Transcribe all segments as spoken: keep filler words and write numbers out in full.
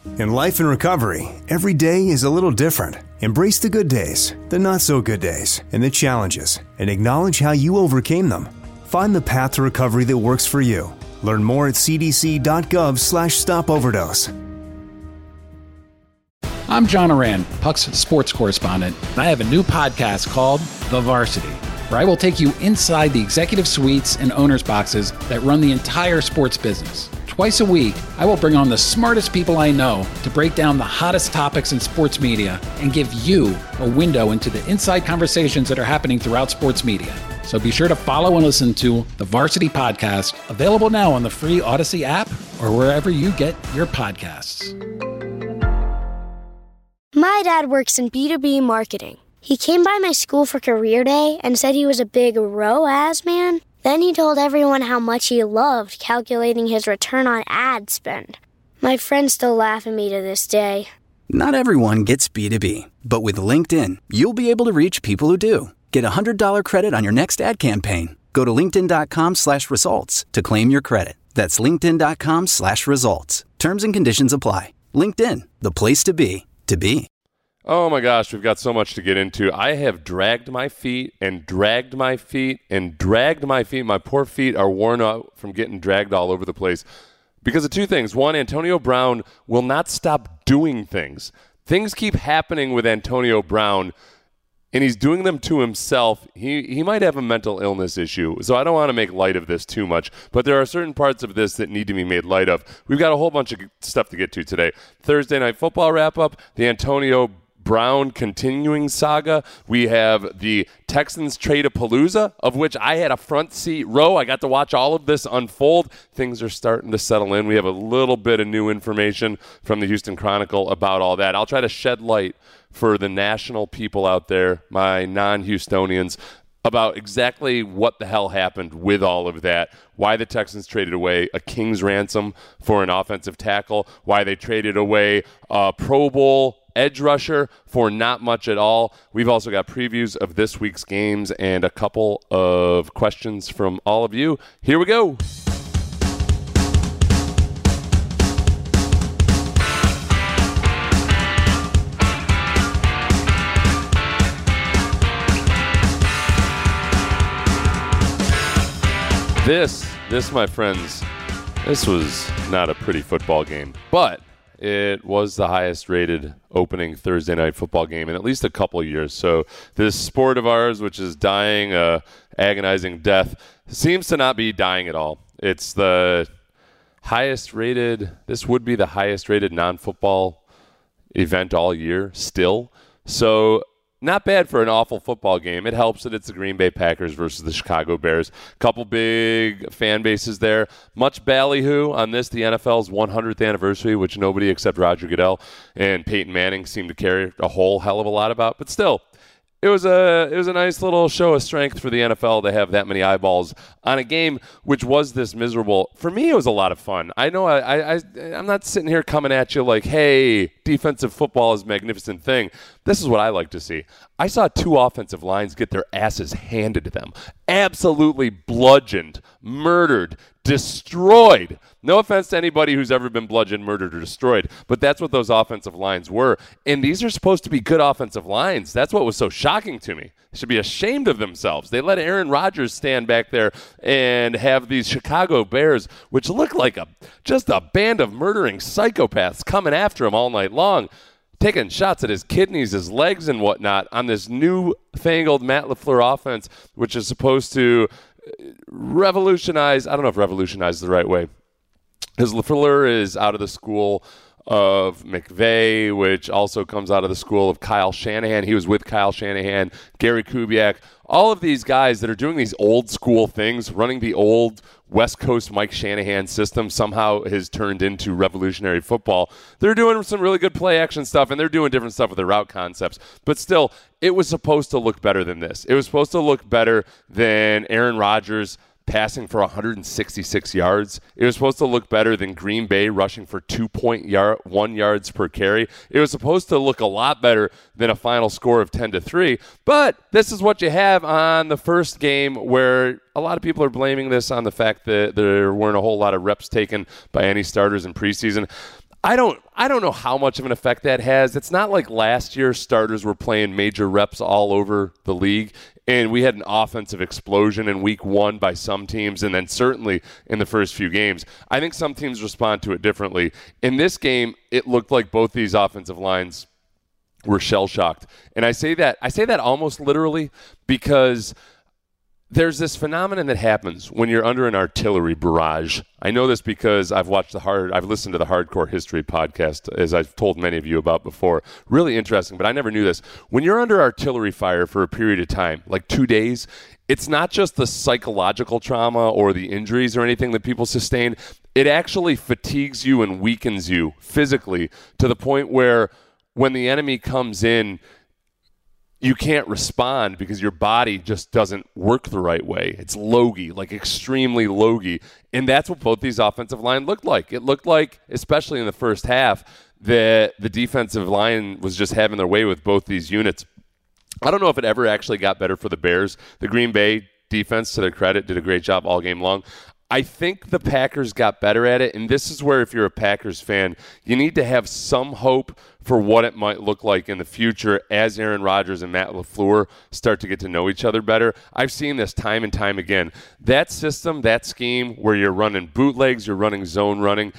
In life and recovery, every day is a little different. Embrace the good days, the not so good days, and the challenges, and acknowledge how you overcame them. Find the path to recovery that works for you. Learn more at cdc.gov slash stop overdose. I'm John Oran, Puck's sports correspondent, and I have a new podcast called The Varsity, where I will take you inside the executive suites and owners' boxes that run the entire sports business. Twice a week, I will bring on the smartest people I know to break down the hottest topics in sports media and give you a window into the inside conversations that are happening throughout sports media. So be sure to follow and listen to the Varsity Podcast, available now on the free Odyssey app or wherever you get your podcasts. My dad works in B two B marketing. He came by my school for career day and said he was a big R O A S man. Then he told everyone how much he loved calculating his return on ad spend. My friends still laugh at me to this day. Not everyone gets B two B, but with LinkedIn, you'll be able to reach people who do. Get a one hundred dollars credit on your next ad campaign. Go to linkedin.com slash results to claim your credit. That's linkedin.com slash results. Terms and conditions apply. LinkedIn, the place to be, to be. Oh my gosh, we've got so much to get into. I have dragged my feet and dragged my feet and dragged my feet. My poor feet are worn out from getting dragged all over the place because of two things. One, Antonio Brown will not stop doing things. Things keep happening with Antonio Brown, and he's doing them to himself. He he might have a mental illness issue, so I don't want to make light of this too much, but there are certain parts of this that need to be made light of. We've got a whole bunch of stuff to get to today. Thursday Night Football wrap-up, the Antonio Brown continuing saga. We have the Texans trade-a-palooza, of which I had a front seat row. I got to watch all of this unfold. Things are starting to settle in. We have a little bit of new information from the Houston Chronicle about all that. I'll try to shed light for the national people out there, my non-Houstonians, about exactly what the hell happened with all of that, why the Texans traded away a king's ransom for an offensive tackle, why they traded away a Pro Bowl edge rusher for not much at all. We've also got previews of this week's games and a couple of questions from all of you. Here we go. This, this, my friends, this was not a pretty football game, but it was the highest rated opening Thursday night football game in at least a couple of years. So this sport of ours, which is dying a agonizing death, seems to not be dying at all. It's the highest rated, this would be the highest rated non-football event all year still. So not bad for an awful football game. It helps that it's the Green Bay Packers versus the Chicago Bears. Couple big fan bases there. Much ballyhoo on this, the N F L's one hundredth anniversary, which nobody except Roger Goodell and Peyton Manning seemed to care a whole hell of a lot about. But still, it was a it was a nice little show of strength for the N F L to have that many eyeballs on a game which was this miserable. For me, it was a lot of fun. I know I, I, I I'm not sitting here coming at you like, hey, defensive football is a magnificent thing. This is what I like to see. I saw two offensive lines get their asses handed to them. Absolutely bludgeoned, murdered, destroyed. No offense to anybody who's ever been bludgeoned, murdered, or destroyed, but that's what those offensive lines were. And these are supposed to be good offensive lines. That's what was so shocking to me. They should be ashamed of themselves. They let Aaron Rodgers stand back there and have these Chicago Bears, which look like a just a band of murdering psychopaths coming after him all night long, taking shots at his kidneys, his legs, and whatnot on this new-fangled Matt LaFleur offense, which is supposed to revolutionize. I don't know if revolutionize is the right way. Because LaFleur is out of the school of McVay, which also comes out of the school of Kyle Shanahan. He was with Kyle Shanahan, Gary Kubiak, all of these guys that are doing these old school things, running the old West Coast Mike Shanahan system somehow has turned into revolutionary football. They're doing some really good play action stuff, and they're doing different stuff with their route concepts. But still, it was supposed to look better than this. It was supposed to look better than Aaron Rodgers passing for one hundred sixty-six yards. It was supposed to look better than Green Bay rushing for two point one yards per carry. It was supposed to look a lot better than a final score of ten to three. But this is what you have on the first game, where a lot of people are blaming this on the fact that there weren't a whole lot of reps taken by any starters in preseason. I don't I don't know how much of an effect that has. It's not like last year starters were playing major reps all over the league, and we had an offensive explosion in week one by some teams, and then certainly in the first few games. I think some teams respond to it differently. In this game, it looked like both these offensive lines were shell-shocked. And I say that I say that almost literally because there's this phenomenon that happens when you're under an artillery barrage. I know this because I've watched the hard, I've listened to the Hardcore History podcast, as I've told many of you about before. Really interesting, but I never knew this. When you're under artillery fire for a period of time, like two days, it's not just the psychological trauma or the injuries or anything that people sustain. It actually fatigues you and weakens you physically to the point where when the enemy comes in, you can't respond because your body just doesn't work the right way. It's logy, like extremely logy. And that's what both these offensive line looked like. It looked like, especially in the first half, that the defensive line was just having their way with both these units. I don't know if it ever actually got better for the Bears. The Green Bay defense, to their credit, did a great job all game long. I think the Packers got better at it, and this is where, if you're a Packers fan, you need to have some hope for what it might look like in the future as Aaron Rodgers and Matt LaFleur start to get to know each other better. I've seen this time and time again. That system, that scheme where you're running bootlegs, you're running zone running,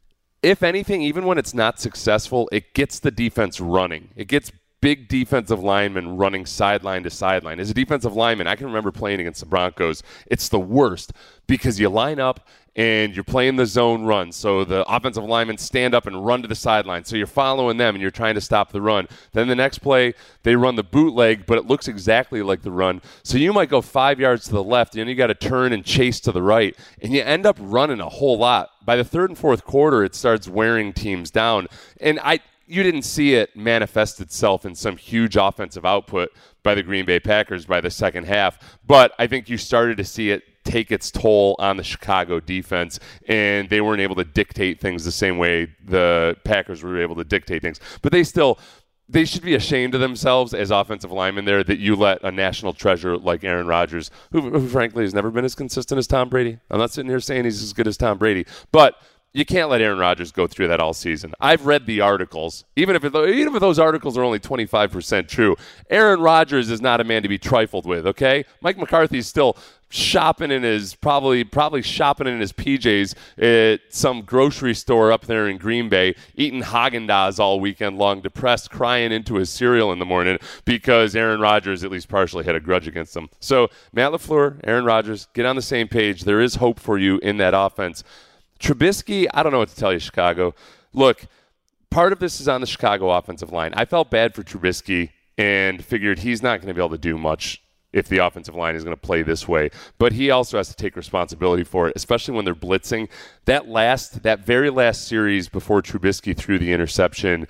if anything, even when it's not successful, it gets the defense running. It gets big defensive linemen running sideline to sideline. As a defensive lineman, I can remember playing against the Broncos. It's the worst because you line up and you're playing the zone run. So the offensive linemen stand up and run to the sideline. So you're following them and you're trying to stop the run. Then the next play, they run the bootleg, but it looks exactly like the run. So you might go five yards to the left, and then you got to turn and chase to the right. And you end up running a whole lot. By the third and fourth quarter, it starts wearing teams down. And I you didn't see it manifest itself in some huge offensive output by the Green Bay Packers by the second half. But I think you started to see it take its toll on the Chicago defense, and they weren't able to dictate things the same way the Packers were able to dictate things. But they still, they should be ashamed of themselves as offensive linemen there that you let a national treasure like Aaron Rodgers, who, who frankly has never been as consistent as Tom Brady. I'm not sitting here saying he's as good as Tom Brady, but you can't let Aaron Rodgers go through that all season. I've read the articles. Even if, it, even if those articles are only twenty-five percent true, Aaron Rodgers is not a man to be trifled with, okay? Mike McCarthy's still shopping in his, probably probably shopping in his P Js at some grocery store up there in Green Bay, eating Haagen-Dazs all weekend long, depressed, crying into his cereal in the morning because Aaron Rodgers at least partially had a grudge against him. So, Matt LaFleur, Aaron Rodgers, get on the same page. There is hope for you in that offense. Trubisky, I don't know what to tell you, Chicago. Look, part of this is on the Chicago offensive line. I felt bad for Trubisky and figured he's not going to be able to do much if the offensive line is going to play this way. But he also has to take responsibility for it, especially when they're blitzing. That last, that very last series before Trubisky threw the interception,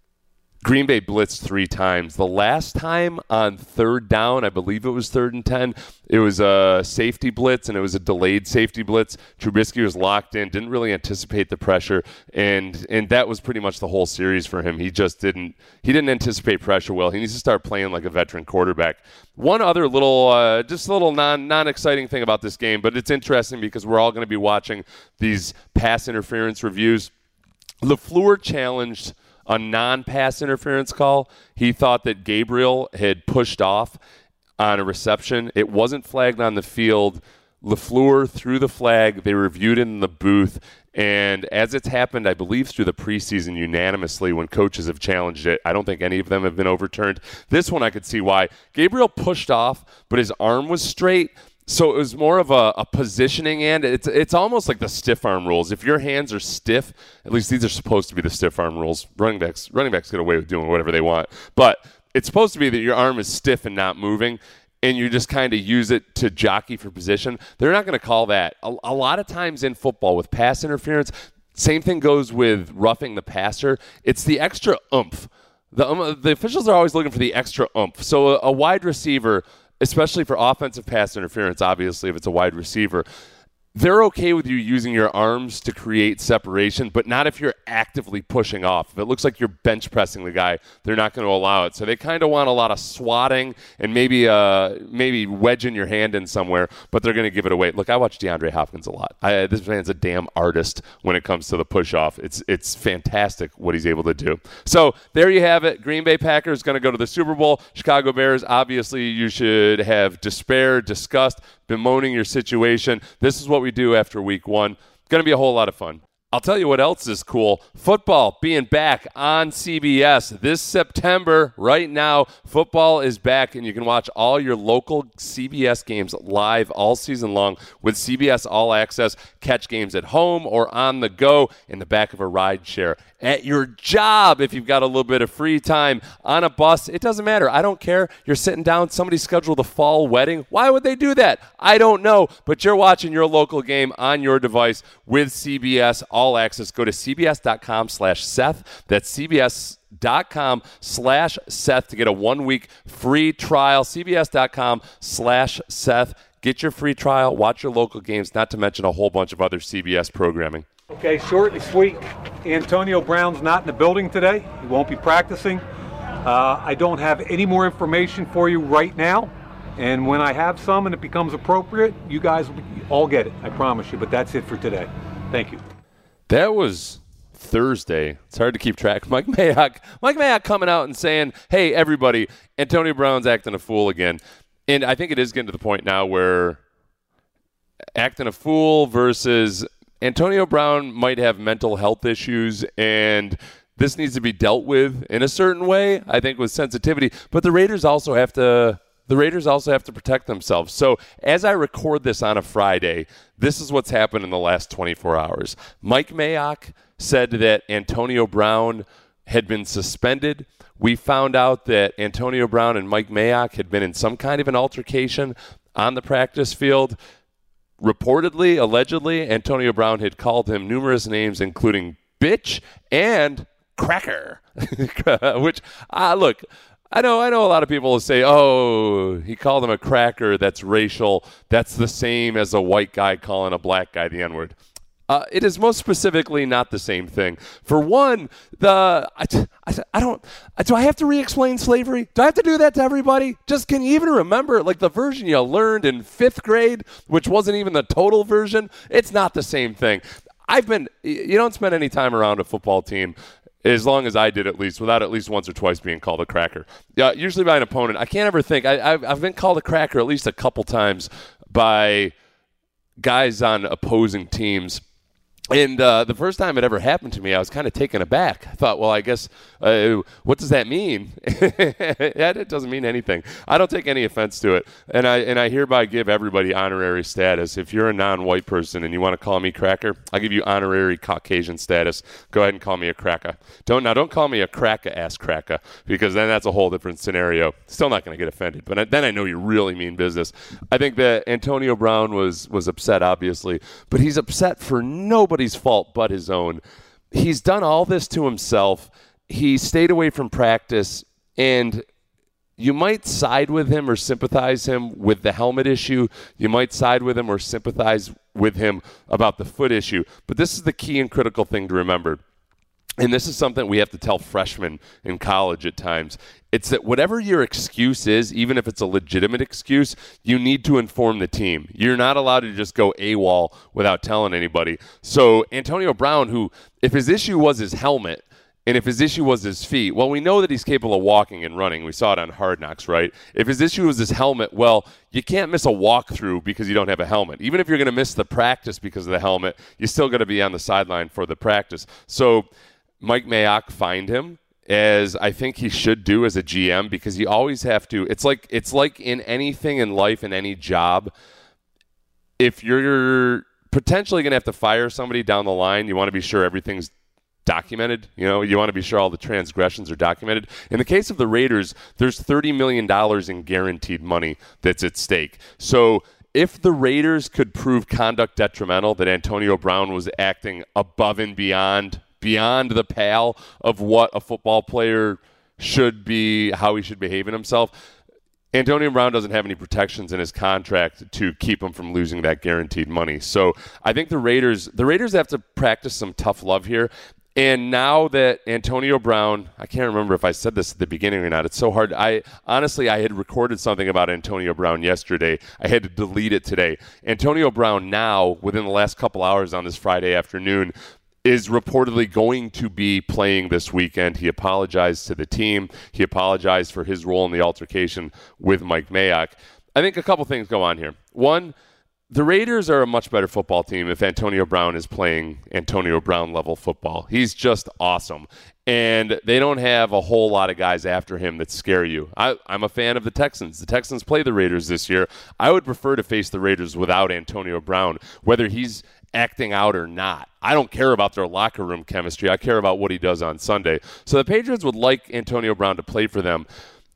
Green Bay blitzed three times. The last time on third down, I believe it was third and ten, it was a safety blitz, and it was a delayed safety blitz. Trubisky was locked in, didn't really anticipate the pressure, and and that was pretty much the whole series for him. He just didn't he didn't anticipate pressure well. He needs to start playing like a veteran quarterback. One other little, uh, just a little non, non-exciting thing about this game, but it's interesting because we're all going to be watching these pass interference reviews. LaFleur challenged a non-pass interference call. He thought that Gabriel had pushed off on a reception. It wasn't flagged on the field. LaFleur threw the flag. They reviewed it in the booth. And as it's happened, I believe, through the preseason unanimously when coaches have challenged it, I don't think any of them have been overturned. This one I could see why. Gabriel pushed off, but his arm was straight. So it was more of a, a positioning, and it's it's almost like the stiff arm rules. If your hands are stiff, at least these are supposed to be the stiff arm rules. Running backs running backs get away with doing whatever they want. But it's supposed to be that your arm is stiff and not moving, and you just kind of use it to jockey for position. They're not going to call that. A, a lot of times in football with pass interference, same thing goes with roughing the passer. It's the extra oomph. The, um, the officials are always looking for the extra oomph. So a, a wide receiver, especially for offensive pass interference, obviously, if it's a wide receiver, they're okay with you using your arms to create separation, but not if you're actively pushing off. If it looks like you're bench pressing the guy, they're not going to allow it. So they kind of want a lot of swatting and maybe uh, maybe wedging your hand in somewhere, but they're going to give it away. Look, I watch DeAndre Hopkins a lot. I, this man's a damn artist when it comes to the push-off. It's, it's fantastic what he's able to do. So there you have it. Green Bay Packers going to go to the Super Bowl. Chicago Bears, obviously you should have despair, disgust, bemoaning your situation. This is what we do after week one. Going to be a whole lot of fun. I'll tell you what else is cool. Football being back on C B S this September. Right now, football is back, and you can watch all your local C B S games live all season long with C B S All Access. Catch games at home or on the go in the back of a ride share. At your job, if you've got a little bit of free time, on a bus, it doesn't matter. I don't care. You're sitting down, somebody scheduled a fall wedding. Why would they do that? I don't know, but you're watching your local game on your device with C B S All Access. Go to cbs.com slash Seth. That's cbs.com slash Seth to get a one-week free trial. cbs.com slash Seth. Get your free trial. Watch your local games, not to mention a whole bunch of other C B S programming. Okay, short and sweet. Antonio Brown's not in the building today. He won't be practicing. Uh, I don't have any more information for you right now. And when I have some and it becomes appropriate, you guys will all get it. I promise you. But that's it for today. Thank you. That was Thursday. It's hard to keep track. Mike Mayock, Mike Mayock coming out and saying, hey, everybody, Antonio Brown's acting a fool again. And I think it is getting to the point now where acting a fool versus Antonio Brown might have mental health issues, and this needs to be dealt with in a certain way, I think, with sensitivity. But the Raiders also have to the Raiders also have to protect themselves. So as I record this on a Friday, this is what's happened in the last twenty-four hours. Mike Mayock said that Antonio Brown had been suspended. We found out that Antonio Brown and Mike Mayock had been in some kind of an altercation on the practice field. Reportedly, allegedly, Antonio Brown had called him numerous names, including bitch and cracker. Which, uh, look, I know I know a lot of people will say, oh, he called him a cracker, that's racial. That's the same as a white guy calling a black guy the N-word. Uh, it is most specifically not the same thing. For one, the I, I, I don't. Do I have to re-explain slavery? Do I have to do that to everybody? Just can you even remember like the version you learned in fifth grade, which wasn't even the total version? It's not the same thing. I've been. You don't spend any time around a football team, as long as I did at least, without at least once or twice being called a cracker. Yeah, usually by an opponent. I can't ever think. I, I've, I've been called a cracker at least a couple times by guys on opposing teams. And uh, the first time it ever happened to me, I was kind of taken aback. I thought, well, I guess, uh, what does that mean? It doesn't mean anything. I don't take any offense to it. And I and I hereby give everybody honorary status. If you're a non-white person and you want to call me cracker, I'll give you honorary Caucasian status. Go ahead and call me a cracker. Don't Now, don't call me a cracker-ass cracker, because then that's a whole different scenario. Still not going to get offended, but I, then I know you really mean business. I think that Antonio Brown was, was upset, obviously, but he's upset for nobody. Nobody's fault but his own. He's done all this to himself. He stayed away from practice, and you might side with him or sympathize him with the helmet issue. You might side with him or sympathize with him about the foot issue. But this is the key and critical thing to remember. And this is something we have to tell freshmen in college at times. It's that whatever your excuse is, even if it's a legitimate excuse, you need to inform the team. You're not allowed to just go AWOL without telling anybody. So Antonio Brown, who, if his issue was his helmet, and if his issue was his feet, well, we know that he's capable of walking and running. We saw it on Hard Knocks, right? If his issue was his helmet, well, you can't miss a walkthrough because you don't have a helmet. Even if you're going to miss the practice because of the helmet, you're still going to be on the sideline for the practice. So Mike Mayock fined him, as I think he should do as a G M, because you always have to. It's like it's like in anything in life, in any job, if you're potentially going to have to fire somebody down the line, you want to be sure everything's documented. You know, you want to be sure all the transgressions are documented. In the case of the Raiders, there's thirty million dollars in guaranteed money that's at stake. So if the Raiders could prove conduct detrimental, that Antonio Brown was acting above and beyond beyond the pale of what a football player should be, how he should behave in himself, Antonio Brown doesn't have any protections in his contract to keep him from losing that guaranteed money. So I think the Raiders, the Raiders have to practice some tough love here. And now that Antonio Brown, I can't remember if I said this at the beginning or not. It's so hard. I honestly, I had recorded something about Antonio Brown yesterday. I had to delete it today. Antonio Brown now, within the last couple hours on this Friday afternoon, is reportedly going to be playing this weekend. He apologized to the team. He apologized for his role in the altercation with Mike Mayock. I think a couple things go on here. One, the Raiders are a much better football team if Antonio Brown is playing Antonio Brown level football. He's just awesome. And they don't have a whole lot of guys after him that scare you. I, I'm a fan of the Texans. The Texans play the Raiders this year. I would prefer to face the Raiders without Antonio Brown, whether he's acting out or not. I don't care about their locker room chemistry. I care about what he does on Sunday. So the Patriots would like Antonio Brown to play for them.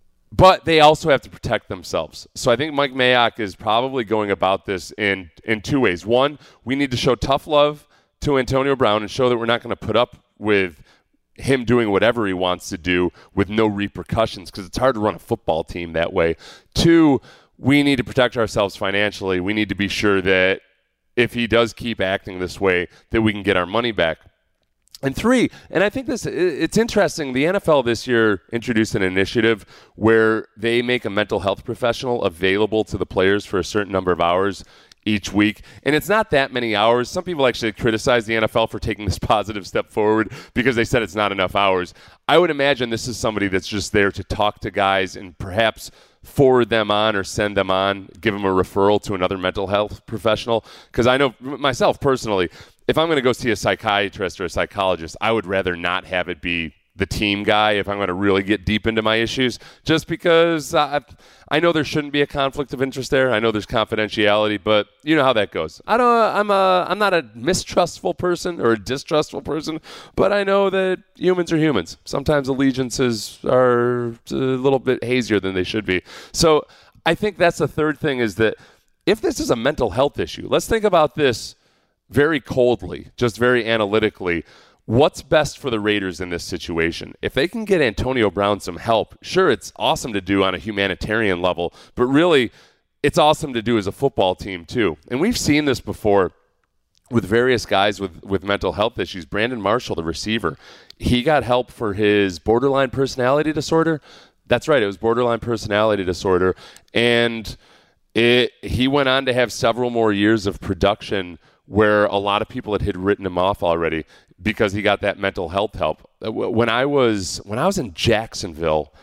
But they also have to protect themselves. So I think Mike Mayock is probably going about this in, in two ways. One, we need to show tough love to Antonio Brown and show that we're not going to put up with him doing whatever he wants to do with no repercussions, because it's hard to run a football team that way. Two, we need to protect ourselves financially. We need to be sure that if he does keep acting this way, that we can get our money back. And three, and I think this, it's interesting, the N F L this year introduced an initiative where they make a mental health professional available to the players for a certain number of hours each week. And it's not that many hours. Some people actually criticize the N F L for taking this positive step forward because they said it's not enough hours. I would imagine this is somebody that's just there to talk to guys and perhaps forward them on or send them on, give them a referral to another mental health professional. Because I know myself personally, if I'm going to go see a psychiatrist or a psychologist, I would rather not have it be the team guy if I'm going to really get deep into my issues, just because I, I know there shouldn't be a conflict of interest there. I know there's confidentiality, but you know how that goes. I don't, I'm a, I'm not a mistrustful person or a distrustful person, but I know that humans are humans. Sometimes allegiances are a little bit hazier than they should be. So I think that's the third thing, is that if this is a mental health issue, let's think about this very coldly, just very analytically. What's best for the Raiders in this situation? If they can get Antonio Brown some help, sure, it's awesome to do on a humanitarian level, but really, it's awesome to do as a football team too. And we've seen this before with various guys with, with mental health issues. Brandon Marshall, the receiver, he got help for his borderline personality disorder. That's right, it was borderline personality disorder. And it, he went on to have several more years of production where a lot of people had, had written him off already because he got that mental health help. When I was when I was in Jacksonville,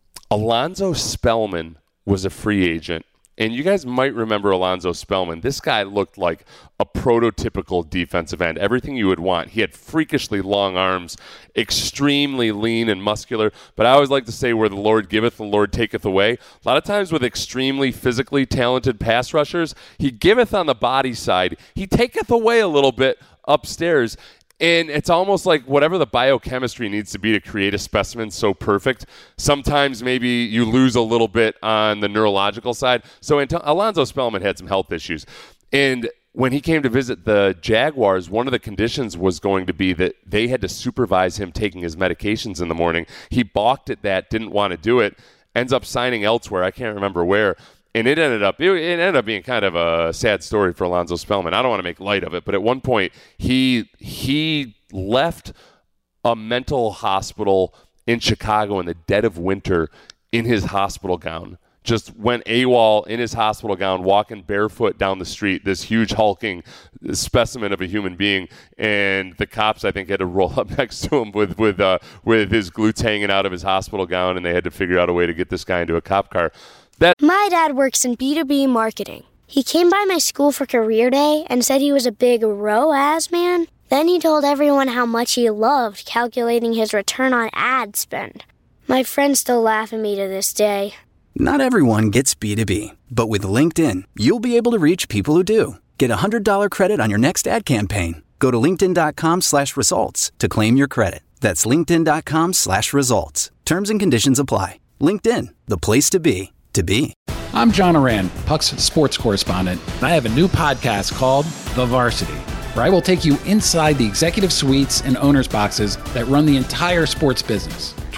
Alonzo Spellman was a free agent. And you guys might remember Alonzo Spellman. This guy looked like a prototypical defensive end, everything you would want. He had freakishly long arms, extremely lean and muscular. But I always like to say, where the Lord giveth, the Lord taketh away. A lot of times with extremely physically talented pass rushers, he giveth on the body side. He taketh away a little bit upstairs. And it's almost like whatever the biochemistry needs to be to create a specimen so perfect, sometimes maybe you lose a little bit on the neurological side. So Anto- Alonzo Spellman had some health issues. And when he came to visit the Jaguars, one of the conditions was going to be that they had to supervise him taking his medications in the morning. He balked at that, didn't want to do it, ends up signing elsewhere. I can't remember where. And it ended up it ended up being kind of a sad story for Alonzo Spellman. I don't want to make light of it, but at one point he he left a mental hospital in Chicago in the dead of winter in his hospital gown. Just went AWOL in his hospital gown, walking barefoot down the street, this huge hulking specimen of a human being. And the cops, I think, had to roll up next to him with with uh, with his glutes hanging out of his hospital gown, and they had to figure out a way to get this guy into a cop car. That- My dad works in B two B marketing. He came by my school for career day and said he was a big R O A S man. Then he told everyone how much he loved calculating his return on ad spend. My friends still laugh at me to this day. Not everyone gets B two B, but with LinkedIn, you'll be able to reach people who do. Get a one hundred dollars credit on your next ad campaign. Go to linkedin.com slash results to claim your credit. That's linkedin.com slash results. Terms and conditions apply. LinkedIn, the place to be. To be. I'm John Oran, Puck's sports correspondent, and I have a new podcast called The Varsity, where I will take you inside the executive suites and owners' boxes that run the entire sports business.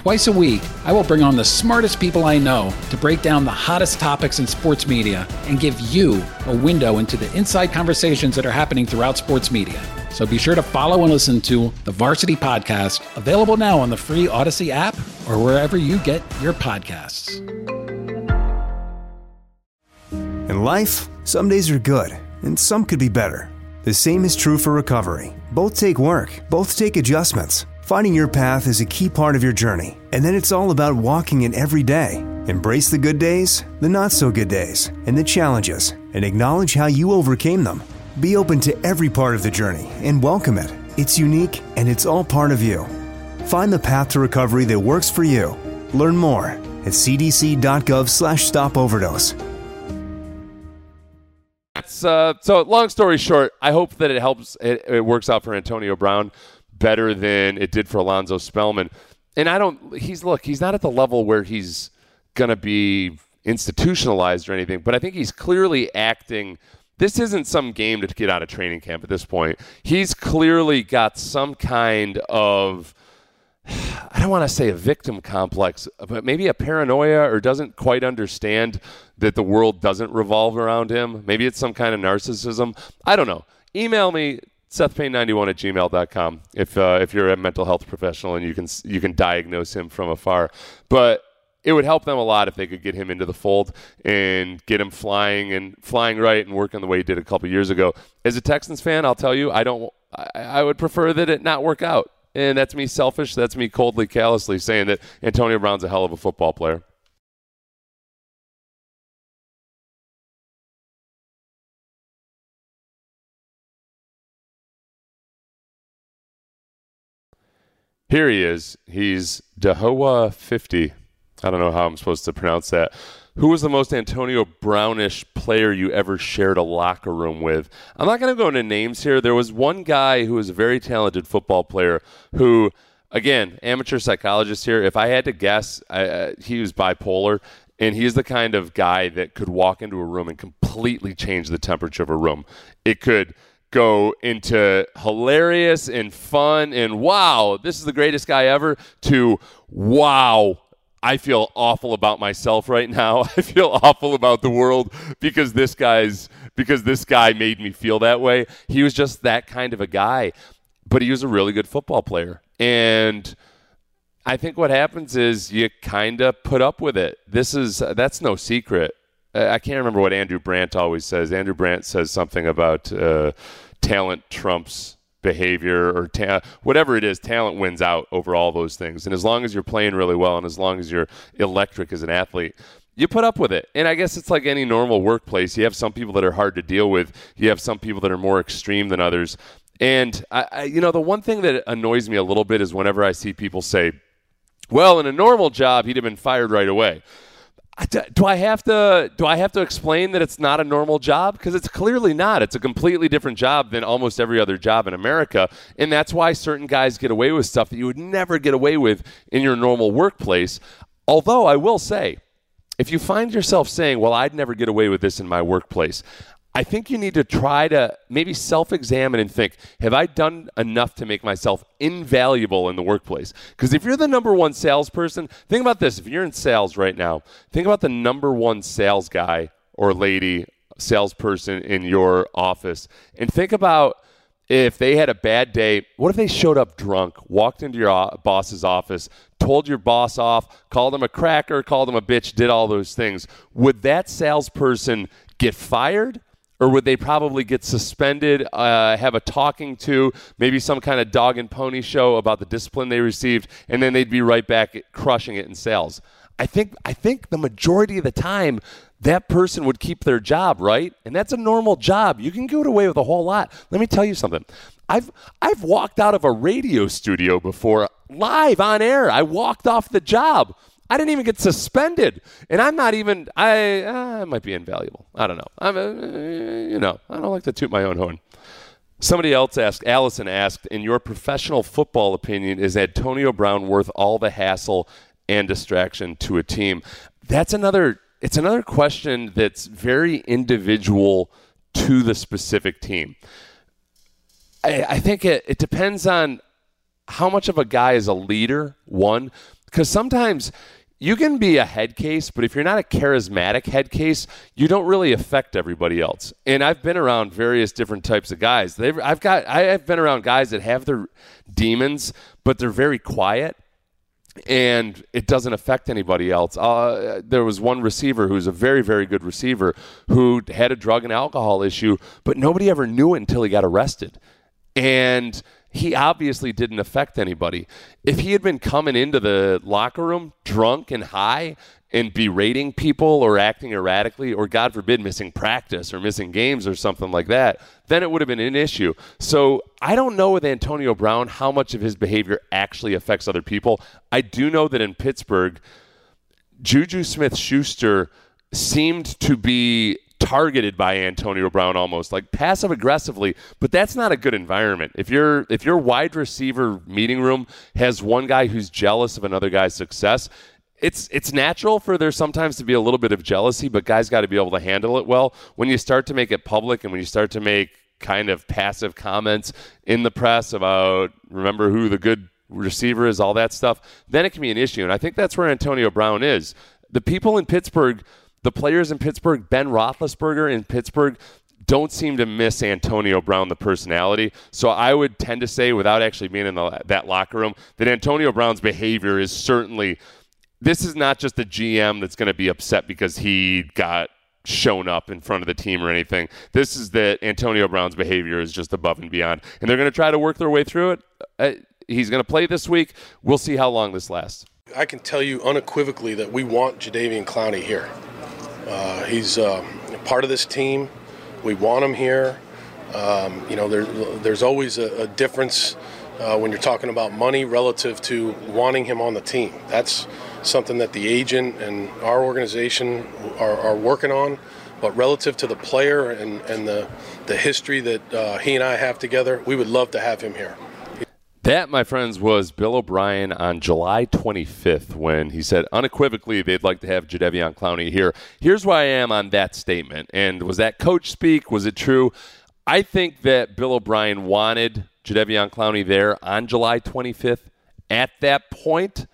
Twice a week, I will bring on the smartest people I know to break down the hottest topics in sports media and give you a window into the inside conversations that are happening throughout sports media. So be sure to follow and listen to the Varsity Podcast, available now on the free Odyssey app or wherever you get your podcasts. In life, some days are good, and some could be better. The same is true for recovery. Both take work, both take adjustments. Finding your path is a key part of your journey, and then it's all about walking it every day. Embrace the good days, the not-so-good days, and the challenges, and acknowledge how you overcame them. Be open to every part of the journey and welcome it. It's unique, and it's all part of you. Find the path to recovery that works for you. Learn more at c d c dot gov slash stop overdose. Uh, so long story short, I hope that it helps. It, it works out for Antonio Brown better than it did for Alonzo Spellman. And I don't, he's, look, he's not at the level where he's going to be institutionalized or anything, but I think he's clearly acting. This isn't some game to get out of training camp at this point. He's clearly got some kind of, I don't want to say a victim complex, but maybe a paranoia, or doesn't quite understand that the world doesn't revolve around him. Maybe it's some kind of narcissism. I don't know. Email me, Seth Payne ninety-one at gmail dot com, if uh, if you're a mental health professional and you can you can diagnose him from afar. But it would help them a lot if they could get him into the fold and get him flying and flying right and working the way he did a couple years ago. As a Texans fan, I'll tell you, I don't. I, I would prefer that it not work out. And that's me selfish. That's me coldly, callously saying that Antonio Brown's a hell of a football player. Here he is. He's Dahoa fifty. I don't know how I'm supposed to pronounce that. Who was the most Antonio Brownish player you ever shared a locker room with? I'm not going to go into names here. There was one guy who was a very talented football player who, again, amateur psychologist here. If I had to guess, I, uh, he was bipolar, and he's the kind of guy that could walk into a room and completely change the temperature of a room. It could go into hilarious and fun and wow, this is the greatest guy ever, to wow, I feel awful about myself right now. I feel awful about the world because this guy's because this guy made me feel that way. He was just that kind of a guy, but he was a really good football player. And I think what happens is you kind of put up with it. This is that's no secret. I can't remember what Andrew Brandt always says. Andrew Brandt says something about uh, talent trumps behavior, or ta- whatever it is. Talent wins out over all those things. And as long as you're playing really well and as long as you're electric as an athlete, you put up with it. And I guess it's like any normal workplace. You have some people that are hard to deal with. You have some people that are more extreme than others. And, I, I, you know, the one thing that annoys me a little bit is whenever I see people say, well, in a normal job, he'd have been fired right away. Do I have to do I have to explain that it's not a normal job? Because it's clearly not. It's a completely different job than almost every other job in America. And that's why certain guys get away with stuff that you would never get away with in your normal workplace. Although I will say, if you find yourself saying, well, I'd never get away with this in my workplace, I think you need to try to maybe self-examine and think, have I done enough to make myself invaluable in the workplace? Because if you're the number one salesperson, think about this. If you're in sales right now, think about the number one sales guy or lady, salesperson in your office, and think about if they had a bad day. What if they showed up drunk, walked into your boss's office, told your boss off, called him a cracker, called him a bitch, did all those things? Would that salesperson get fired? Or would they probably get suspended, uh, have a talking to, maybe some kind of dog and pony show about the discipline they received, and then they'd be right back at crushing it in sales? I think I think the majority of the time that person would keep their job, right? And that's a normal job. You can get away with a whole lot. Let me tell you something. I've I've walked out of a radio studio before, live on air. I walked off the job. I didn't even get suspended, and I'm not even. I uh, I might be invaluable. I don't know. I'm, uh, you know, I don't like to toot my own horn. Somebody else asked. Allison asked, in your professional football opinion, is Antonio Brown worth all the hassle and distraction to a team? That's another. It's another question that's very individual to the specific team. I, I think it, it depends on how much of a guy is a leader. One. Because sometimes you can be a head case, but if you're not a charismatic head case, you don't really affect everybody else. And I've been around various different types of guys. They've, I've got, I have been around guys that have their demons, but they're very quiet, and it doesn't affect anybody else. Uh, there was one receiver who's a very, very good receiver who had a drug and alcohol issue, but nobody ever knew it until he got arrested. And he obviously didn't affect anybody. If he had been coming into the locker room drunk and high and berating people or acting erratically or, God forbid, missing practice or missing games or something like that, then it would have been an issue. So I don't know with Antonio Brown how much of his behavior actually affects other people. I do know that in Pittsburgh, Juju Smith-Schuster seemed to be targeted by Antonio Brown almost, like passive aggressively, but that's not a good environment. If your if your wide receiver meeting room has one guy who's jealous of another guy's success, it's it's natural for there sometimes to be a little bit of jealousy, but guys got to be able to handle it well. When you start to make it public and when you start to make kind of passive comments in the press about remember who the good receiver is, all that stuff, then it can be an issue. And I think that's where Antonio Brown is. The people in Pittsburgh, the players in Pittsburgh, Ben Roethlisberger in Pittsburgh, don't seem to miss Antonio Brown, the personality. So I would tend to say, without actually being in the, that locker room, that Antonio Brown's behavior is certainly, this is not just a G M that's going to be upset because he got shown up in front of the team or anything. This is that Antonio Brown's behavior is just above and beyond. And they're going to try to work their way through it. Uh, he's going to play this week. We'll see how long this lasts. I can tell you unequivocally that we want Jadeveon Clowney here. Uh, he's uh, part of this team. We want him here. Um, you know, there, there's always a, a difference uh, when you're talking about money relative to wanting him on the team. That's something that the agent and our organization are, are working on. But relative to the player and, and the, the history that uh, he and I have together, we would love to have him here. That, my friends, was Bill O'Brien on July twenty-fifth when he said unequivocally they'd like to have Jadeveon Clowney here. Here's where I am on that statement. And was that coach speak? Was it true? I think that Bill O'Brien wanted Jadeveon Clowney there on July twenty-fifth at that point,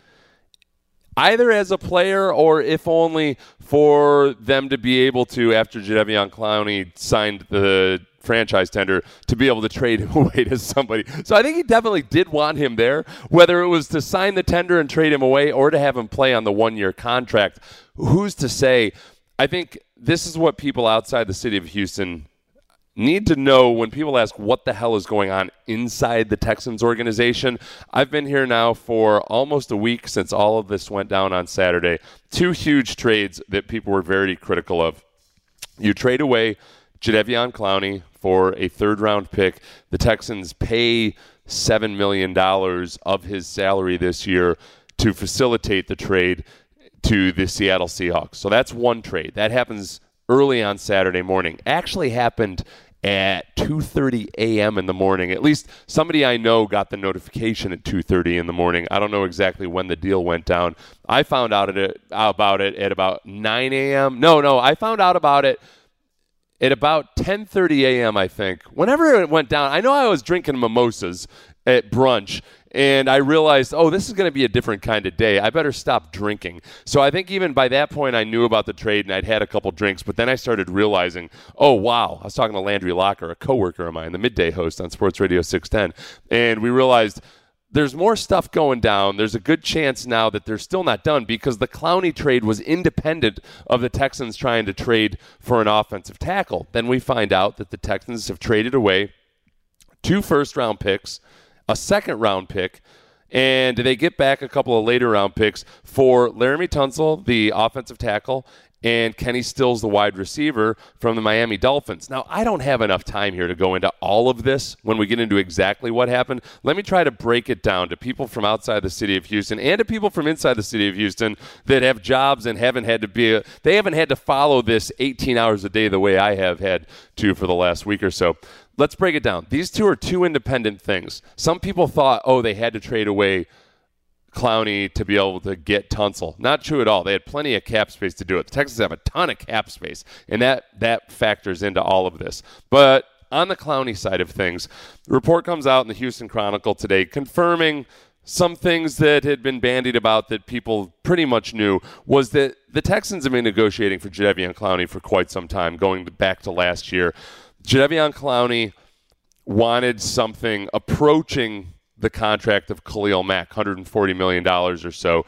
either as a player or if only for them to be able to, after Jadeveon Clowney signed the franchise tender, to be able to trade him away to somebody. So I think he definitely did want him there, whether it was to sign the tender and trade him away or to have him play on the one-year contract. Who's to say? I think this is what people outside the city of Houston need to know when people ask what the hell is going on inside the Texans organization. I've been here now for almost a week since all of this went down on Saturday. Two huge trades that people were very critical of. You trade away Jadeveon Clowney for a third-round pick. The Texans pay seven million dollars of his salary this year to facilitate the trade to the Seattle Seahawks. So that's one trade. That happens early on Saturday morning. Actually happened at two thirty a.m. in the morning. At least somebody I know got the notification at two thirty in the morning. I don't know exactly when the deal went down. I found out it, about it at about nine a.m. No, no, I found out about it at about ten thirty a.m., I think. Whenever it went down, I know I was drinking mimosas at brunch, and I realized, oh, this is going to be a different kind of day. I better stop drinking. So I think even by that point, I knew about the trade, and I'd had a couple drinks, but then I started realizing, oh, wow. I was talking to Landry Locker, a coworker of mine, the midday host on Sports Radio six ten, and we realized there's more stuff going down. There's a good chance now that they're still not done because the Clowney trade was independent of the Texans trying to trade for an offensive tackle. Then we find out that the Texans have traded away two first-round picks, a second-round pick, and they get back a couple of later-round picks for Laramie Tunsil, the offensive tackle, and Kenny Stills, the wide receiver from the Miami Dolphins. Now, I don't have enough time here to go into all of this when we get into exactly what happened. Let me try to break it down to people from outside the city of Houston and to people from inside the city of Houston that have jobs and haven't had to be a, they haven't had to follow this eighteen hours a day the way I have had to for the last week or so. Let's break it down. These two are two independent things. Some people thought, oh, they had to trade away Clowney to be able to get Tunsil. Not true at all. They had plenty of cap space to do it. The Texans have a ton of cap space, and that that factors into all of this. But on the Clowney side of things, the report comes out in the Houston Chronicle today confirming some things that had been bandied about that people pretty much knew was that the Texans have been negotiating for Jadeveon Clowney for quite some time, going back to last year. Jadeveon Clowney wanted something approaching the contract of Khalil Mack, one hundred forty million dollars or so.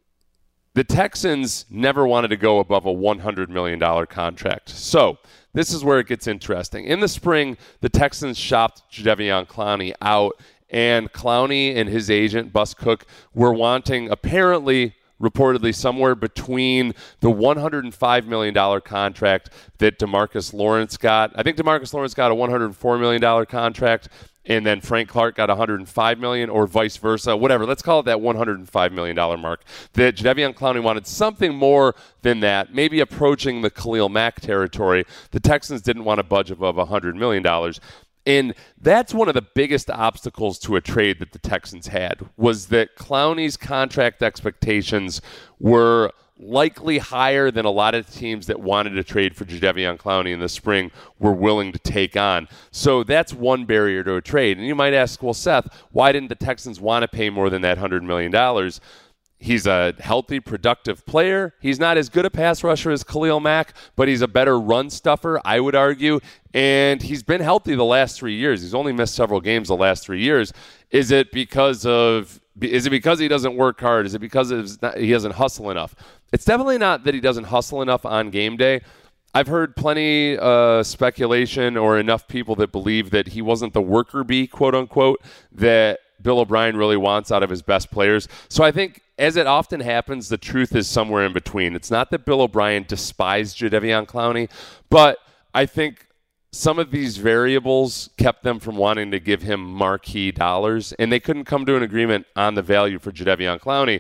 The Texans never wanted to go above a one hundred million dollars contract. So this is where it gets interesting. In the spring, the Texans shopped Jadeveon Clowney out, and Clowney and his agent, Bus Cook, were wanting apparently, reportedly, somewhere between the one hundred five million dollars contract that DeMarcus Lawrence got. I think DeMarcus Lawrence got a one hundred four million dollars contract, and then Frank Clark got one hundred five million dollars, or vice versa, whatever. Let's call it that one hundred five million dollars mark. That Jadeveon Clowney wanted something more than that, maybe approaching the Khalil Mack territory. The Texans didn't want to budge above one hundred million dollars. And that's one of the biggest obstacles to a trade that the Texans had, was that Clowney's contract expectations were likely higher than a lot of teams that wanted to trade for Jadeveon Clowney in the spring were willing to take on. So that's one barrier to a trade. And you might ask, well, Seth, why didn't the Texans want to pay more than that one hundred million dollars? He's a healthy, productive player. He's not as good a pass rusher as Khalil Mack, but he's a better run stuffer, I would argue. And he's been healthy the last three years. He's only missed several games the last three years. Is it because of is it because he doesn't work hard? Is it because it's not, he doesn't hustle enough? It's definitely not that he doesn't hustle enough on game day. I've heard plenty uh, speculation or enough people that believe that he wasn't the worker bee, quote unquote, that Bill O'Brien really wants out of his best players. So I think, as it often happens, the truth is somewhere in between. It's not that Bill O'Brien despised Jadeveon Clowney, but I think some of these variables kept them from wanting to give him marquee dollars, and they couldn't come to an agreement on the value for Jadeveon Clowney.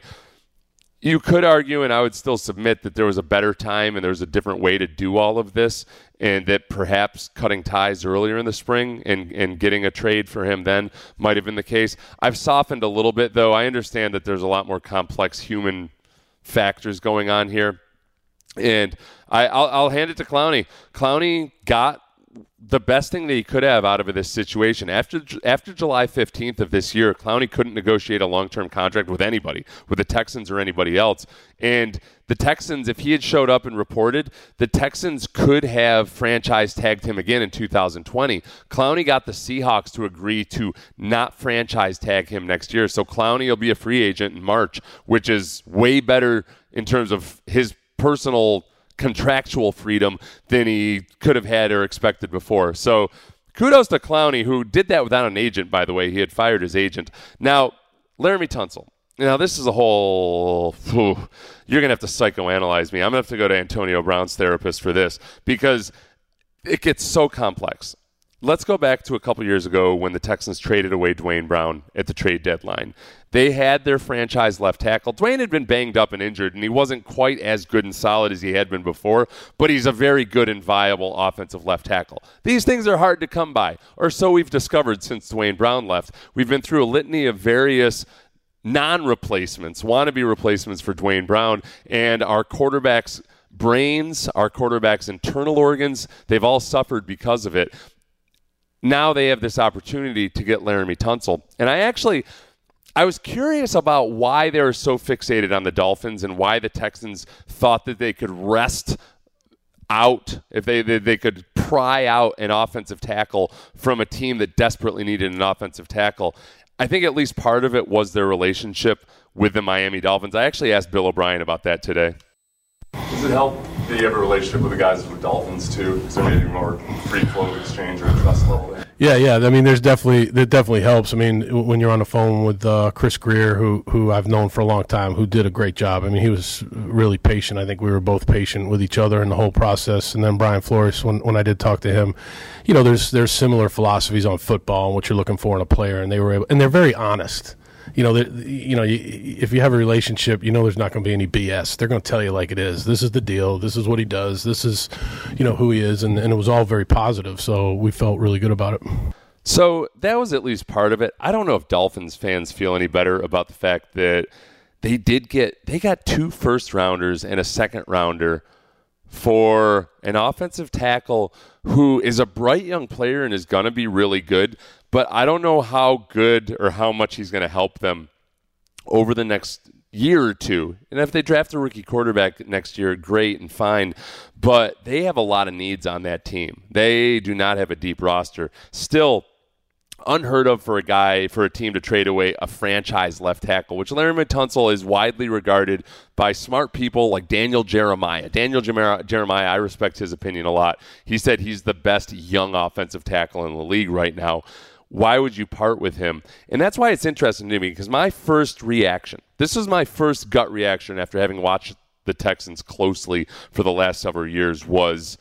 You could argue, and I would still submit, that there was a better time and there was a different way to do all of this, and that perhaps cutting ties earlier in the spring and, and getting a trade for him then might have been the case. I've softened a little bit, though. I understand that there's a lot more complex human factors going on here. And I, I'll, I'll hand it to Clowney. Clowney got the best thing that he could have out of this situation. After after July fifteenth of this year, Clowney couldn't negotiate a long-term contract with anybody, with the Texans or anybody else. And the Texans, if he had showed up and reported, the Texans could have franchise tagged him again in two thousand twenty. Clowney got the Seahawks to agree to not franchise tag him next year. So Clowney will be a free agent in March, which is way better in terms of his personal contractual freedom than he could have had or expected before. So kudos to Clowney, who did that without an agent, by the way. He had fired his agent. Now, Laremy Tunsil. Now, this is a whole whew, you're going to have to psychoanalyze me. I'm going to have to go to Antonio Brown's therapist for this because it gets so complex. Let's go back to a couple years ago when the Texans traded away Dwayne Brown at the trade deadline. They had their franchise left tackle. Dwayne had been banged up and injured, and he wasn't quite as good and solid as he had been before, but he's a very good and viable offensive left tackle. These things are hard to come by, or so we've discovered since Dwayne Brown left. We've been through a litany of various non-replacements, wannabe replacements for Dwayne Brown, and our quarterback's brains, our quarterback's internal organs, they've all suffered because of it. Now they have this opportunity to get Laremy Tunsil. And I actually, I was curious about why they were so fixated on the Dolphins and why the Texans thought that they could rest out, if they, they, they could pry out an offensive tackle from a team that desperately needed an offensive tackle. I think at least part of it was their relationship with the Miami Dolphins. I actually asked Bill O'Brien about that today. Does it help that you have a relationship with the guys with Dolphins too? Is there maybe more free flow exchange or trust level there? Yeah, yeah. I mean, there's definitely that definitely helps. I mean, when you're on the phone with uh, Chris Greer, who who I've known for a long time, who did a great job. I mean, he was really patient. I think we were both patient with each other in the whole process. And then Brian Flores, when when I did talk to him, you know, there's there's similar philosophies on football and what you're looking for in a player, and they were able, and they're very honest. You know, you know, if you have a relationship, you know there's not going to be any B S. They're going to tell you like it is. This is the deal. This is what he does. This is, you know, who he is. And, and it was all very positive. So we felt really good about it. So that was at least part of it. I don't know if Dolphins fans feel any better about the fact that they did get, they got two first rounders and a second rounder for an offensive tackle who is a bright young player and is going to be really good. But I don't know how good or how much he's going to help them over the next year or two. And if they draft a rookie quarterback next year, great and fine. But they have a lot of needs on that team. They do not have a deep roster. Still, unheard of for a guy, for a team to trade away a franchise left tackle, which Laremy Tunsil is widely regarded by smart people like Daniel Jeremiah. Daniel Jeremiah, I respect his opinion a lot. He said he's the best young offensive tackle in the league right now. Why would you part with him? And that's why it's interesting to me, because my first reaction, this is my first gut reaction after having watched the Texans closely for the last several years, was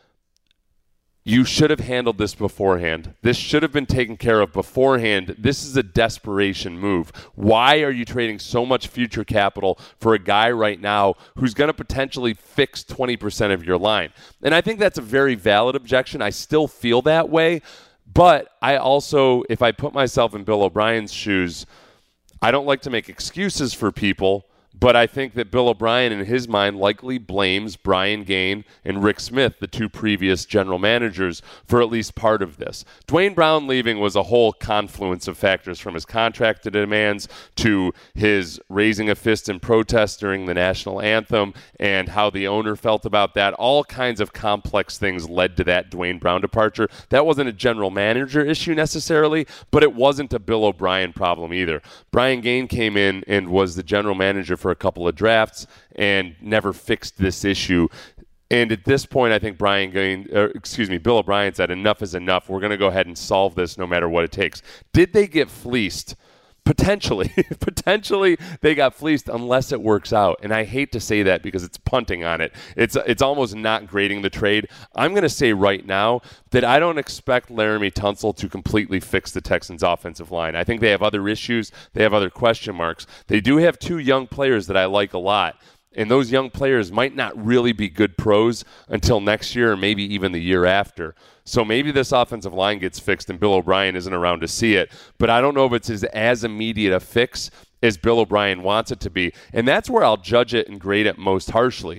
you should have handled this beforehand. This should have been taken care of beforehand. This is a desperation move. Why are you trading so much future capital for a guy right now who's going to potentially fix twenty percent of your line? And I think that's a very valid objection. I still feel that way. But I also, if I put myself in Bill O'Brien's shoes, I don't like to make excuses for people, but I think that Bill O'Brien, in his mind, likely blames Brian Gaine and Rick Smith, the two previous general managers, for at least part of this. Dwayne Brown leaving was a whole confluence of factors, from his contract demands to his raising a fist in protest during the national anthem and how the owner felt about that. All kinds of complex things led to that Dwayne Brown departure. That wasn't a general manager issue necessarily, but it wasn't a Bill O'Brien problem either. Brian Gaine came in and was the general manager for for a couple of drafts and never fixed this issue. And at this point, I think Brian Gaine, or excuse me, Bill O'Brien said enough is enough. We're going to go ahead and solve this no matter what it takes. Did they get fleeced? Potentially. Potentially they got fleeced unless it works out. And I hate to say that because it's punting on it. It's it's almost not grading the trade. I'm going to say right now that I don't expect Laremy Tunsil to completely fix the Texans' offensive line. I think they have other issues. They have other question marks. They do have two young players that I like a lot. And those young players might not really be good pros until next year or maybe even the year after. So maybe this offensive line gets fixed and Bill O'Brien isn't around to see it. But I don't know if it's as, as immediate a fix as Bill O'Brien wants it to be. And that's where I'll judge it and grade it most harshly,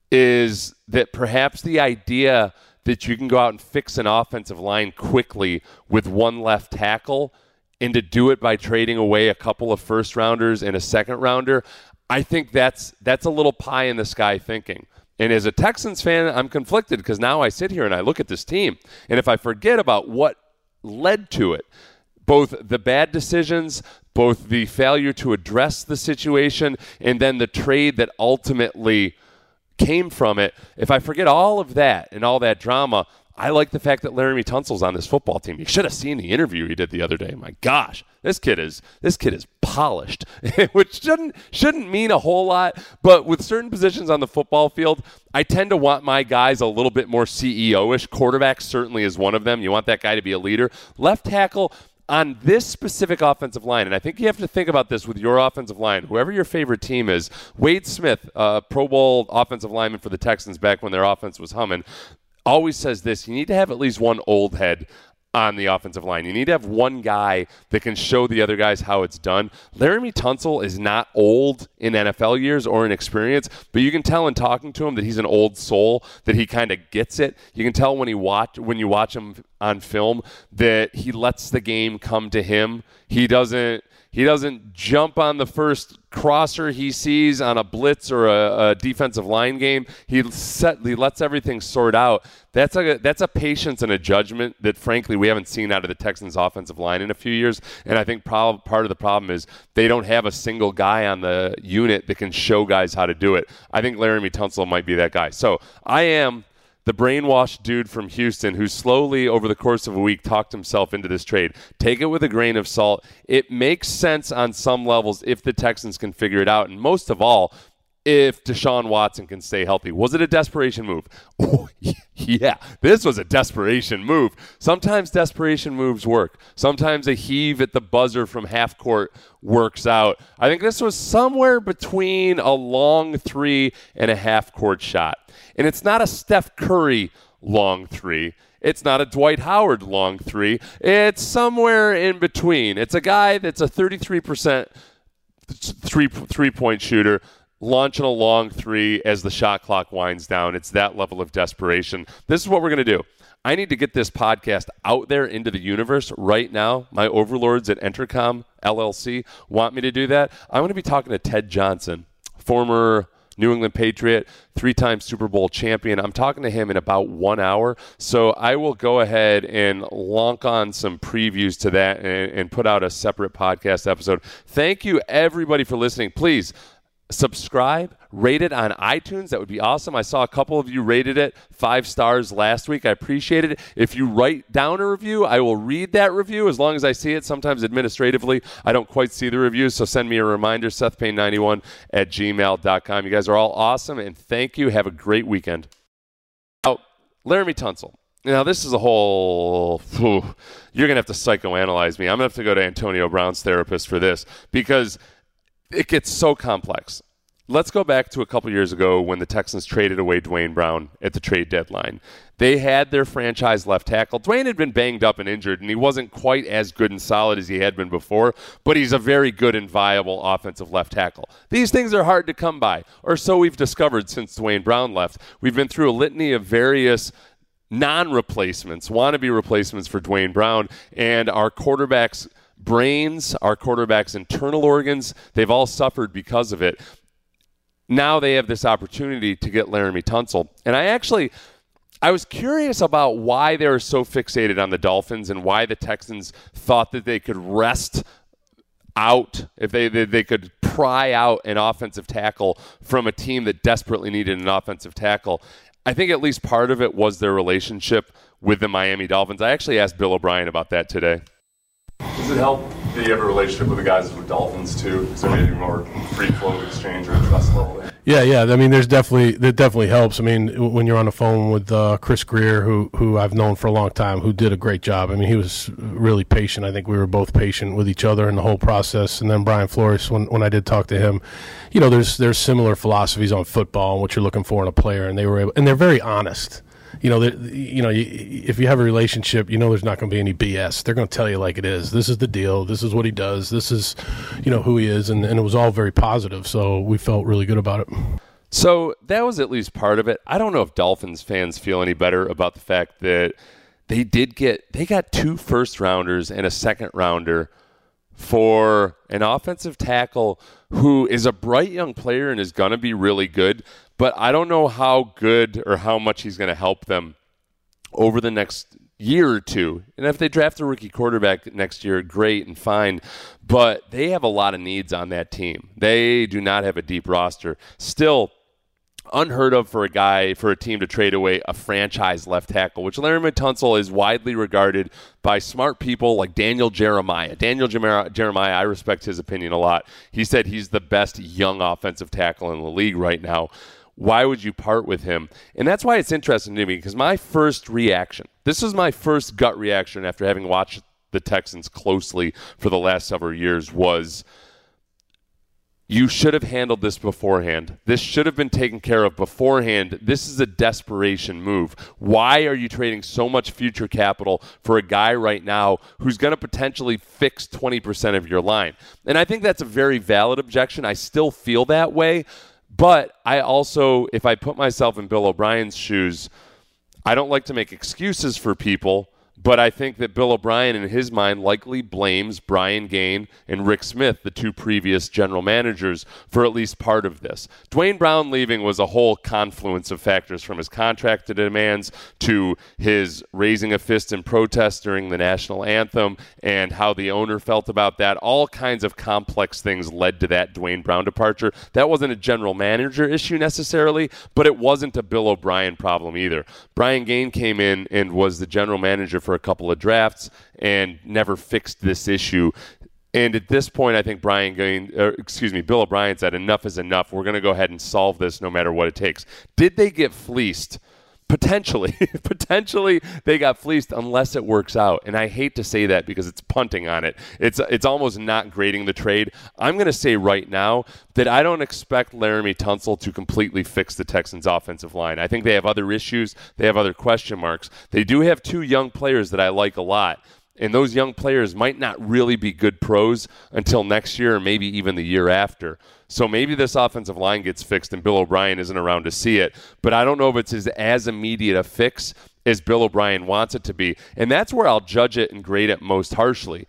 is that perhaps the idea that you can go out and fix an offensive line quickly with one left tackle and to do it by trading away a couple of first rounders and a second rounder, I think that's that's a little pie in the sky thinking. And as a Texans fan, I'm conflicted because now I sit here and I look at this team. And if I forget about what led to it, both the bad decisions, both the failure to address the situation, and then the trade that ultimately came from it, if I forget all of that and all that drama, I like the fact that Laremy Tunsil's on this football team. You should have seen the interview he did the other day. My gosh, this kid is this kid is polished, which shouldn't shouldn't mean a whole lot. But with certain positions on the football field, I tend to want my guys a little bit more C E O-ish. Quarterback certainly is one of them. You want that guy to be a leader. Left tackle, on this specific offensive line, and I think you have to think about this with your offensive line, whoever your favorite team is. Wade Smith, uh, Pro Bowl offensive lineman for the Texans back when their offense was humming, always says this: you need to have at least one old head on the offensive line. You need to have one guy that can show the other guys how it's done. Laremy Tunsil is not old in N F L years or in experience, but you can tell in talking to him that he's an old soul, that he kind of gets it. You can tell when he watch when you watch him on film that he lets the game come to him. He doesn't He doesn't jump on the first crosser he sees on a blitz or a, a defensive line game. He set, he lets everything sort out. That's a that's a patience and a judgment that, frankly, we haven't seen out of the Texans' offensive line in a few years. And I think prob- part of the problem is they don't have a single guy on the unit that can show guys how to do it. I think Laremy Tunsil might be that guy. So I am the brainwashed dude from Houston who slowly, over the course of a week, talked himself into this trade. Take it with a grain of salt. It makes sense on some levels if the Texans can figure it out, and most of all, if Deshaun Watson can stay healthy. Was it a desperation move? Oh, yeah, this was a desperation move. Sometimes desperation moves work. Sometimes a heave at the buzzer from half court works out. I think this was somewhere between a long three and a half court shot. And it's not a Steph Curry long three. It's not a Dwight Howard long three. It's somewhere in between. It's a guy that's a thirty-three percent three, three-point shooter, launching a long three as the shot clock winds down. It's that level of desperation. This is what we're going to do. I need to get this podcast out there into the universe right now. My overlords at Entercom L L C want me to do that. I'm going to be talking to Ted Johnson, former New England Patriot, three-time Super Bowl champion. I'm talking to him in about one hour, so I will go ahead and lonk on some previews to that and, and put out a separate podcast episode. Thank you, everybody, for listening. Please subscribe, rate it on iTunes. That would be awesome. I saw a couple of you rated it five stars last week. I appreciated it. If you write down a review, I will read that review as long as I see it. Sometimes administratively, I don't quite see the reviews, so send me a reminder, Seth Payne ninety-one at gmail dot com. You guys are all awesome, and thank you. Have a great weekend. Oh, Laremy Tunsil. Now, this is a whole, whew, you're going to have to psychoanalyze me. I'm going to have to go to Antonio Brown's therapist for this because it gets so complex. Let's go back to a couple years ago when the Texans traded away Duane Brown at the trade deadline. They had their franchise left tackle. Duane had been banged up and injured, and he wasn't quite as good and solid as he had been before, but he's a very good and viable offensive left tackle. These things are hard to come by, or so we've discovered since Duane Brown left. We've been through a litany of various non-replacements, wannabe replacements for Duane Brown, and our quarterbacks' brains, our quarterbacks' internal organs, they've all suffered because of it. Now they have this opportunity to get Laremy Tunsil. And I actually, I was curious about why they were so fixated on the Dolphins and why the Texans thought that they could rest out, if they, they, they could pry out an offensive tackle from a team that desperately needed an offensive tackle. I think at least part of it was their relationship with the Miami Dolphins. I actually asked Bill O'Brien about that today. Does it help that you have a relationship with the guys with Dolphins too? Is there maybe more free flow of exchange or trust level there? Yeah, yeah. I mean, there's definitely that definitely helps. I mean, when you're on the phone with uh, Chris Grier, who who I've known for a long time, who did a great job. I mean, he was really patient. I think we were both patient with each other in the whole process. And then Brian Flores, when when I did talk to him, you know, there's there's similar philosophies on football and what you're looking for in a player, and they were able, and they're very honest. You know, you know, if you have a relationship, you know there's not going to be any B S. They're going to tell you like it is. This is the deal. This is what he does. This is, you know, who he is. And, and it was all very positive. So we felt really good about it. So that was at least part of it. I don't know if Dolphins fans feel any better about the fact that they did get, they got two first rounders and a second rounder for an offensive tackle who is a bright young player and is going to be really good. But I don't know how good or how much he's going to help them over the next year or two. And if they draft a rookie quarterback next year, great and fine. But they have a lot of needs on that team. They do not have a deep roster. Still, unheard of for a guy, for a team to trade away a franchise left tackle, which Laremy Tunsil is widely regarded by smart people like Daniel Jeremiah. Daniel Jeremiah, I respect his opinion a lot. He said he's the best young offensive tackle in the league right now. Why would you part with him? And that's why it's interesting to me, because my first reaction, this is my first gut reaction after having watched the Texans closely for the last several years, was you should have handled this beforehand. This should have been taken care of beforehand. This is a desperation move. Why are you trading so much future capital for a guy right now who's going to potentially fix twenty percent of your line? And I think that's a very valid objection. I still feel that way. But I also, if I put myself in Bill O'Brien's shoes, I don't like to make excuses for people, but I think that Bill O'Brien, in his mind, likely blames Brian Gaine and Rick Smith, the two previous general managers, for at least part of this. Duane Brown leaving was a whole confluence of factors, from his contract demands to his raising a fist in protest during the national anthem and how the owner felt about that. All kinds of complex things led to that Duane Brown departure. That wasn't a general manager issue necessarily, but it wasn't a Bill O'Brien problem either. Brian Gaine came in and was the general manager for a couple of drafts and never fixed this issue. And at this point, I think Brian Gaine, or excuse me, Bill O'Brien said enough is enough. We're going to go ahead and solve this no matter what it takes. Did they get fleeced? Potentially. Potentially they got fleeced unless it works out. And I hate to say that because it's punting on it. It's it's almost not grading the trade. I'm going to say right now that I don't expect Laremy Tunsil to completely fix the Texans' offensive line. I think they have other issues. They have other question marks. They do have two young players that I like a lot. And those young players might not really be good pros until next year or maybe even the year after. So maybe this offensive line gets fixed and Bill O'Brien isn't around to see it. But I don't know if it's as, as immediate a fix as Bill O'Brien wants it to be. And that's where I'll judge it and grade it most harshly,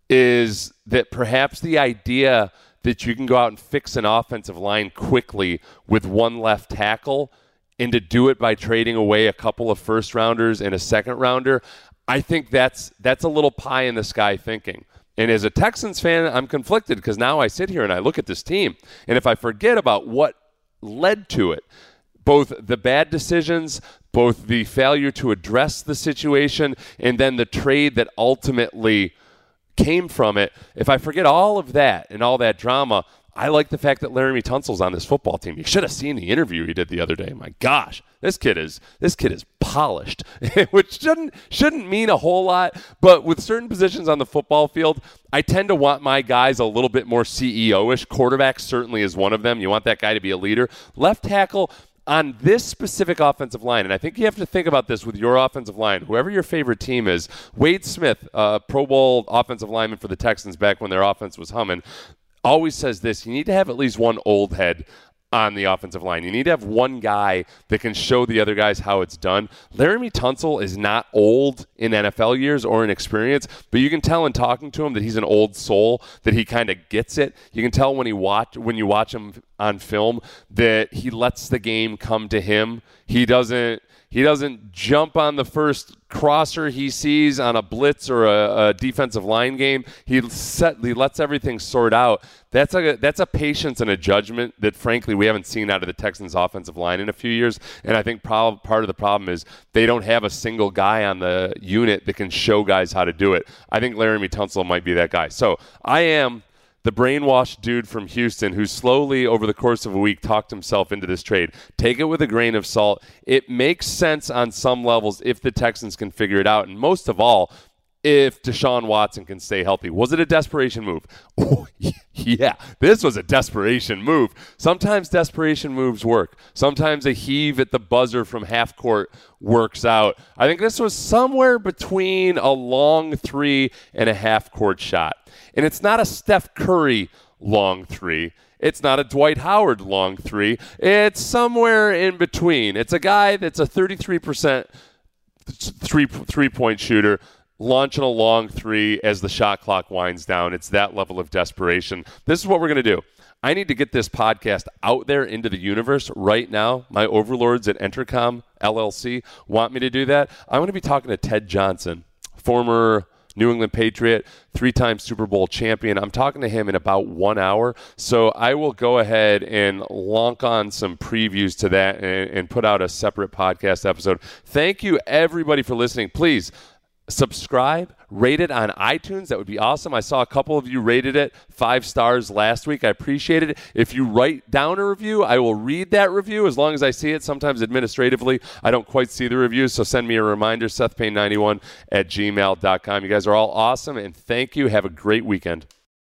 is that perhaps the idea that you can go out and fix an offensive line quickly with one left tackle and to do it by trading away a couple of first rounders and a second rounder, I think that's that's a little pie in the sky thinking. And as a Texans fan, I'm conflicted because now I sit here and I look at this team, and if I forget about what led to it, both the bad decisions, both the failure to address the situation, and then the trade that ultimately came from it, if I forget all of that and all that drama, I like the fact that Laremy Tunsil's on this football team. You should have seen the interview he did the other day. My gosh, this kid is this kid is polished, which shouldn't shouldn't mean a whole lot. But with certain positions on the football field, I tend to want my guys a little bit more C E O-ish. Quarterback certainly is one of them. You want that guy to be a leader. Left tackle on this specific offensive line, and I think you have to think about this with your offensive line, whoever your favorite team is. Wade Smith, uh, Pro Bowl offensive lineman for the Texans back when their offense was humming, always says this: you need to have at least one old head on the offensive line. You need to have one guy that can show the other guys how it's done. Laremy Tunsil is not old in N F L years or in experience, but you can tell in talking to him that he's an old soul, that he kind of gets it. You can tell when he watch when you watch him on film that he lets the game come to him. He doesn't He doesn't jump on the first crosser he sees on a blitz or a, a defensive line game. He set, he lets everything sort out. That's a that's a patience and a judgment that, frankly, we haven't seen out of the Texans' offensive line in a few years. And I think prob- part of the problem is they don't have a single guy on the unit that can show guys how to do it. I think Laremy Tunsil might be that guy. So I am the brainwashed dude from Houston who slowly, over the course of a week, talked himself into this trade. Take it with a grain of salt. It makes sense on some levels if the Texans can figure it out, and most of all, if Deshaun Watson can stay healthy. Was it a desperation move? Oh, yeah, this was a desperation move. Sometimes desperation moves work. Sometimes a heave at the buzzer from half court works out. I think this was somewhere between a long three and a half court shot. And it's not a Steph Curry long three. It's not a Dwight Howard long three. It's somewhere in between. It's a guy that's a thirty-three percent three, three-point shooter launching a long three as the shot clock winds down. It's that level of desperation. This is what we're going to do. I need to get this podcast out there into the universe right now. My overlords at Entercom L L C want me to do that. I'm going to be talking to Ted Johnson, former New England Patriot, three-time Super Bowl champion. I'm talking to him in about one hour, so I will go ahead and lonk on some previews to that and, and put out a separate podcast episode. Thank you, everybody, for listening. Please subscribe, rate it on iTunes. That would be awesome. I saw a couple of you rated it five stars last week. I appreciate it. If you write down a review, I will read that review as long as I see it. Sometimes administratively, I don't quite see the reviews, so send me a reminder, Seth Payne ninety-one at gmail dot com. You guys are all awesome, and thank you. Have a great weekend.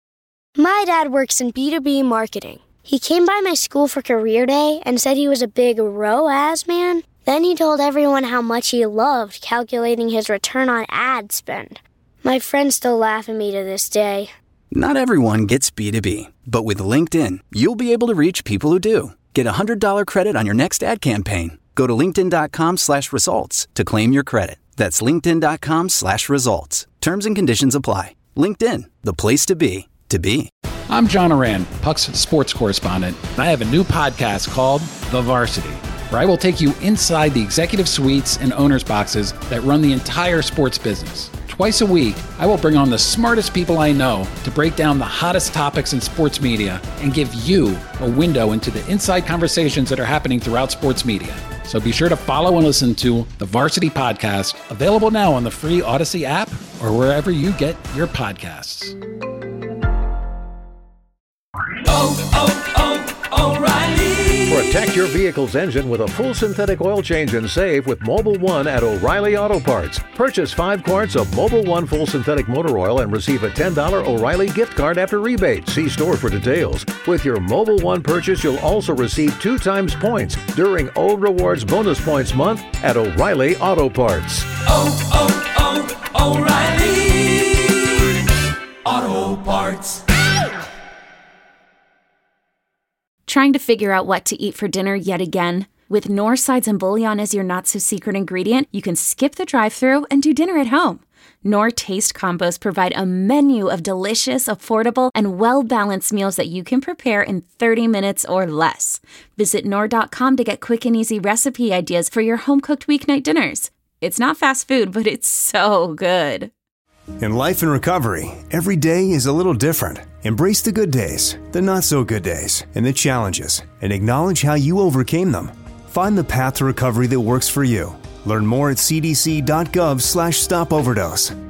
My dad works in B two B marketing. He came by my school for career day and said he was a big R O A S man. Then he told everyone how much he loved calculating his return on ad spend. My friends still laugh at me to this day. Not everyone gets B two B, but with LinkedIn, you'll be able to reach people who do. Get a one hundred dollars credit on your next ad campaign. Go to linkedin.com slash results to claim your credit. That's linkedin.com slash results. Terms and conditions apply. LinkedIn, the place to be, to be. I'm John Oran, Puck's sports correspondent, and I have a new podcast called The Varsity, where I will take you inside the executive suites and owners' boxes that run the entire sports business. Twice a week, I will bring on the smartest people I know to break down the hottest topics in sports media and give you a window into the inside conversations that are happening throughout sports media. So be sure to follow and listen to the Varsity Podcast, available now on the free Odyssey app or wherever you get your podcasts. Oh, oh, oh, O'Reilly. Protect your vehicle's engine with a full synthetic oil change and save with Mobil one at O'Reilly Auto Parts. Purchase five quarts of Mobil one full synthetic motor oil and receive a ten dollars O'Reilly gift card after rebate. See store for details. With your Mobil one purchase, you'll also receive two times points during Old Rewards Bonus Points Month at O'Reilly Auto Parts. Oh, oh, oh, O'Reilly Auto Parts. Trying to figure out what to eat for dinner yet again? With Knorr sides and bouillon as your not-so-secret ingredient, you can skip the drive-thru and do dinner at home. Knorr Taste Combos provide a menu of delicious, affordable, and well-balanced meals that you can prepare in thirty minutes or less. Visit Knorr dot com to get quick and easy recipe ideas for your home-cooked weeknight dinners. It's not fast food, but it's so good. In life and recovery, every day is a little different. Embrace the good days, the not-so-good days, and the challenges, and acknowledge how you overcame them. Find the path to recovery that works for you. Learn more at c d c dot gov slash stop overdose.